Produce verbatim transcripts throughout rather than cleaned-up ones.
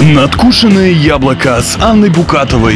Надкушенное яблоко с Анной Букатовой.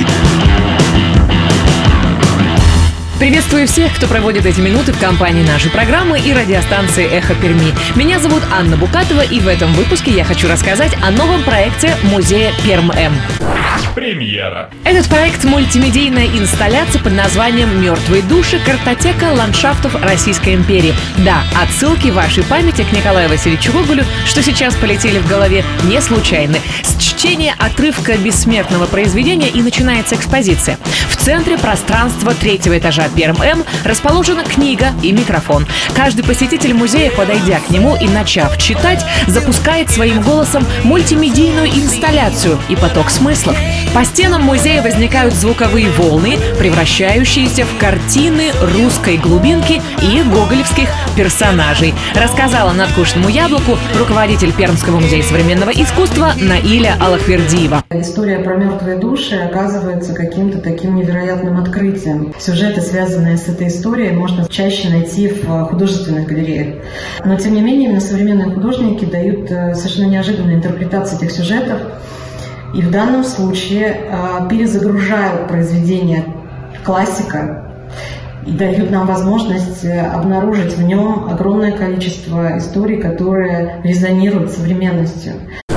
Приветствую всех, кто проводит эти минуты в компании нашей программы и радиостанции «Эхо Перми». Меня зовут Анна Букатова, и в этом выпуске я хочу рассказать о новом проекте музея Перм-М. Премьера. Этот проект — мультимедийная инсталляция под названием «Мертвые души. Картотека ландшафтов Российской империи». Да, отсылки вашей памяти к Николаю Васильевичу Гоголю, что сейчас полетели в голове, не случайны. С чтения отрывка бессмертного произведения и начинается экспозиция. В центре пространства третьего этажа Перм-М расположена книга и микрофон. Каждый посетитель музея, подойдя к нему и начав читать, запускает своим голосом мультимедийную инсталляцию и поток смыслов. По стенам музея возникают звуковые волны, превращающиеся в картины русской глубинки и гоголевских персонажей, рассказала надкушенному яблоку руководитель Пермского музея современного искусства Наиля Аллахвердиева. История про мертвые души оказывается каким-то таким невероятным открытием. Сюжеты, связанные с этой историей, можно чаще найти в художественных галереях. Но, тем не менее, именно современные художники дают совершенно неожиданные интерпретации этих сюжетов. И в данном случае э, перезагружают произведение классика и дают нам возможность обнаружить в нем огромное количество историй, которые резонируют с современностью.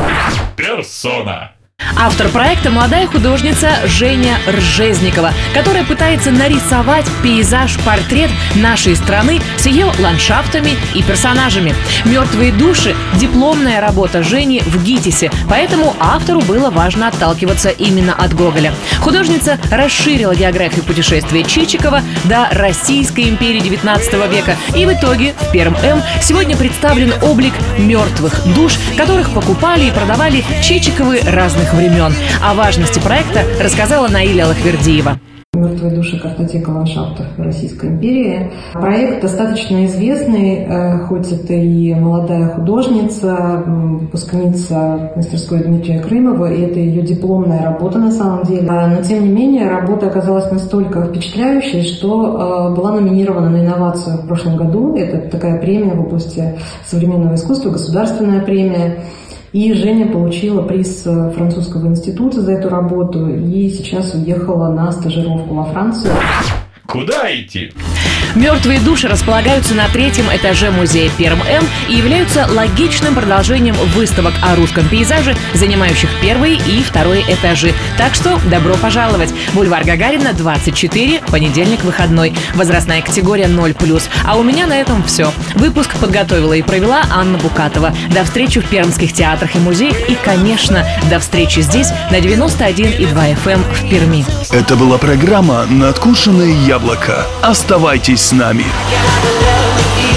Персона. Автор проекта — молодая художница Женя Ржезникова, которая пытается нарисовать пейзаж-портрет нашей страны с ее ландшафтами и персонажами. «Мертвые души» — дипломная работа Жени в ГИТИСе, поэтому автору было важно отталкиваться именно от Гоголя. Художница расширила географию путешествия Чичикова до Российской империи девятнадцатого века, и в итоге в Перм-М сегодня представлен облик мертвых душ, которых покупали и продавали Чичиковы разных времен. О важности проекта рассказала Наиля Аллахвердиева. «Мертвые души. Картотека ландшафтов Российской империи». Проект достаточно известный, хоть это и молодая художница, выпускница мастерской Дмитрия Крымова, и это ее дипломная работа на самом деле. Но, тем не менее, работа оказалась настолько впечатляющей, что была номинирована на инновацию в прошлом году. Это такая премия в области современного искусства, государственная премия. И Женя получила приз французского института за эту работу и сейчас уехала на стажировку во Францию. Куда идти? «Мертвые души» располагаются на третьем этаже музея Перм-М и являются логичным продолжением выставок о русском пейзаже, занимающих первый и второй этажи. Так что добро пожаловать! Бульвар Гагарина, двадцать четыре, понедельник, выходной. Возрастная категория ноль плюс. А у меня на этом все. Выпуск подготовила и провела Анна Букатова. До встречи в пермских театрах и музеях. И, конечно, до встречи здесь на девяносто один и два эф эм в Перми. Это была программа «Надкушенное яблоко». Оставайтесь с нами. Gotta love you.